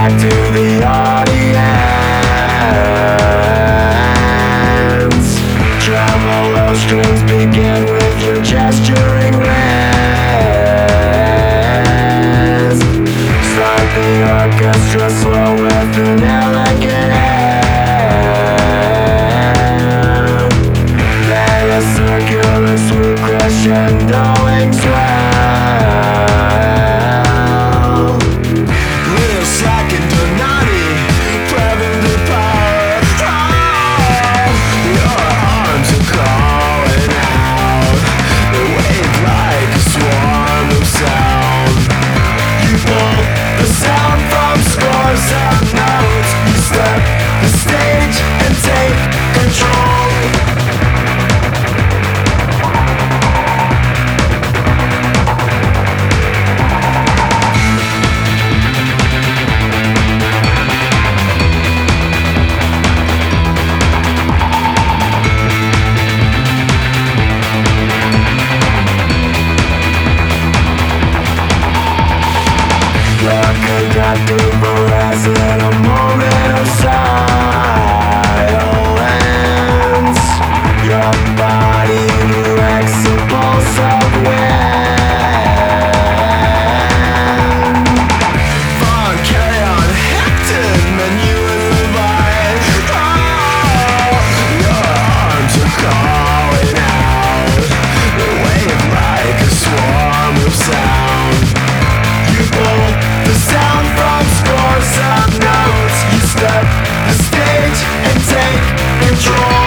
back to the audience. Tremolo strings begin with your gesturing wrist. Start the orchestra slow with an elegant hand. Then a circular sweet crescendoing swell. Little slack and Donati, grabbing the power. Your arms are calling out. They wave like a swarm of sound. You pull the sound from scores of notes. You step the stage and take control. Conducting Perez in a moment of silence. Your body erects a pulse of wind. Von carry on Hector, man, you and Levine. Your arms are calling out. They wave like a swarm of sound. You pull the sound from scores of notes. You step the stage and take control.